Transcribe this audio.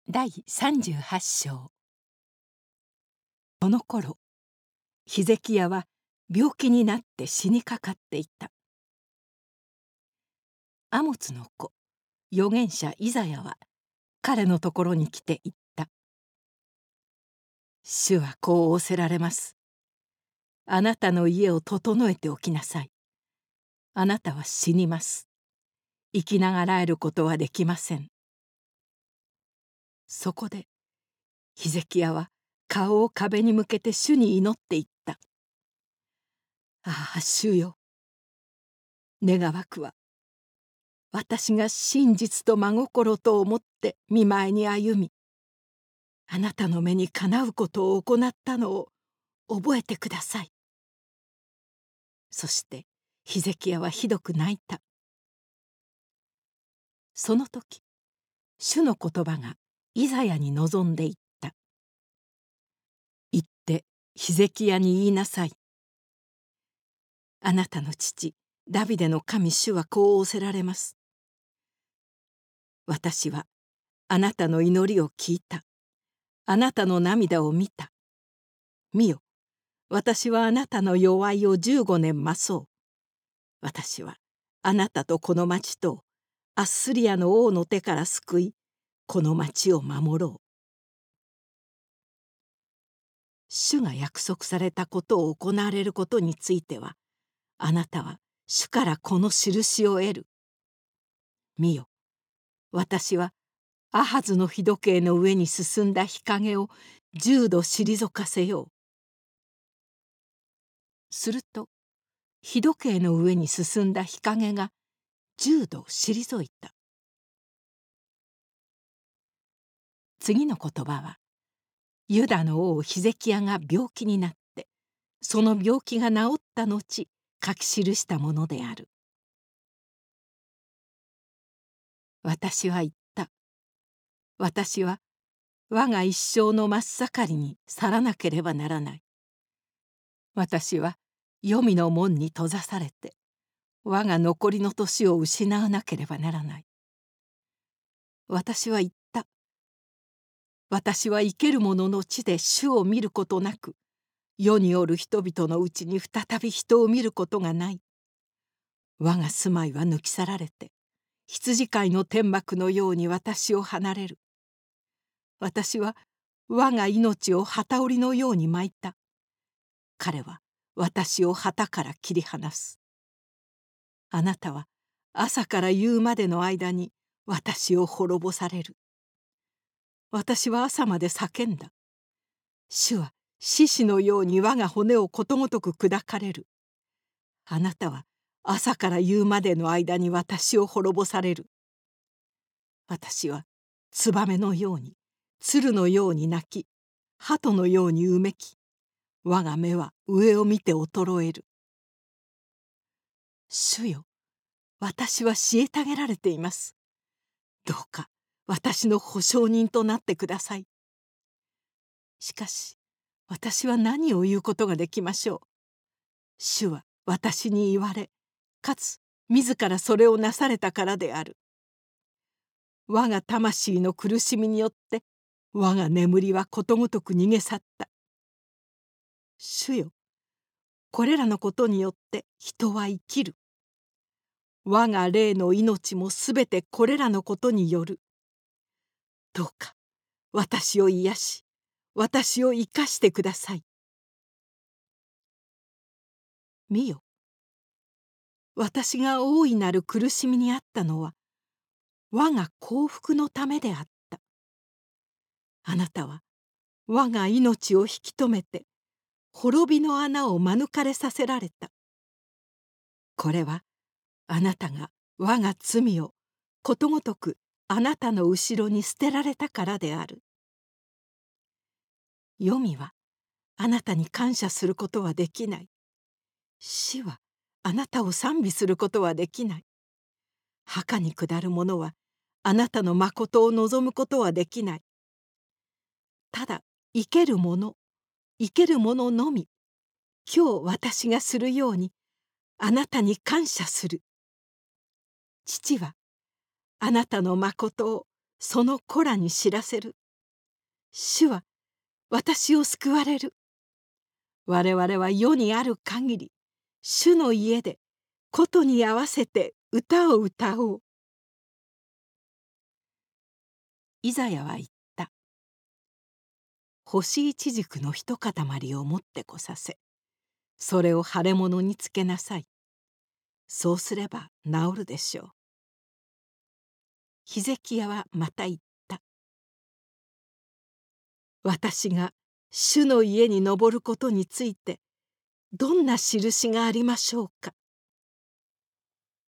第38章。その頃ヒゼキヤは病気になって死にかかっていた。アモツの子預言者イザヤは彼のところに来て言った。主はこう仰せられます。あなたの家を整えておきなさい。あなたは死にます。生きながらえることはできません。そこでヒゼキヤは顔を壁に向けて主に祈っていった。ああ、主よ。願わくは私が真実と真心と思って御前に歩み、あなたの目にかなうことを行ったのを覚えてください。そしてヒゼキヤはひどく泣いた。その時主の言葉がイザヤに臨んでいった。言ってヒゼキヤに言いなさい。あなたの父ダビデの神主はこう仰せられます。私はあなたの祈りを聞いた。あなたの涙を見た。見よ、私はあなたの弱いを15年増そう。私はあなたとこの町とアッスリアの王の手から救い、この町を守ろう。主が約束されたことを行われることについては、あなたは主からこの印を得る。見よ、私はアハズの日時計の上に進んだ日陰を10度退かせよう。すると日時計の上に進んだ日陰が10度退いた。次の言葉はユダの王ヒゼキヤが病気になってその病気が治った後書き記したものである。私は言った。私は我が一生の真っ盛りに去らなければならない。私は黄泉の門に閉ざされて我が残りの年を失わなければならない。私は言った。私は生ける者の地で主を見ることなく、世におる人々のうちに再び人を見ることがない。我が住まいは抜き去られて、羊飼いの天幕のように私を離れる。私は我が命を機織りのように巻いた。彼は私を旗から切り離す。あなたは朝から夕までの間に私を滅ぼされる。私は朝まで叫んだ。主は獅子のように我が骨をことごとく砕かれる。あなたは朝から夕までの間に私を滅ぼされる。私はツバメのように、鶴のように鳴き、鳩のようにうめき、我が目は上を見て衰える。主よ、私は虐げられています。どうか私の保証人となってください。しかし私は何を言うことができましょう。主は私に言われ、かつ自らそれをなされたからである。我が魂の苦しみによって我が眠りはことごとく逃げ去った。主よ、これらのことによって人は生きる。我が霊の命もすべてこれらのことによる。どうか私を癒し、私を生かしてください。見よ、私が大いなる苦しみにあったのは我が幸福のためであった。あなたは我が命を引き止めて滅びの穴を免れさせられた。これはあなたが我が罪をことごとくあなたの後ろに捨てられたからである。黄泉はあなたに感謝することはできない。死はあなたを賛美することはできない。墓に下る者はあなたの誠を望むことはできない。ただ生ける者のみ、今日私がするようにあなたに感謝する。父はあなたの誠をその子らに知らせる。主は私を救われる。我々は世にある限り、主の家で琴に合わせて歌を歌おう。イザヤは言った。干しイチジクの一塊を持ってこさせ、それを腫れ物につけなさい。そうすれば治るでしょう。ヒゼキヤはまた言った。私が主の家に登ることについて、どんな印がありましょうか。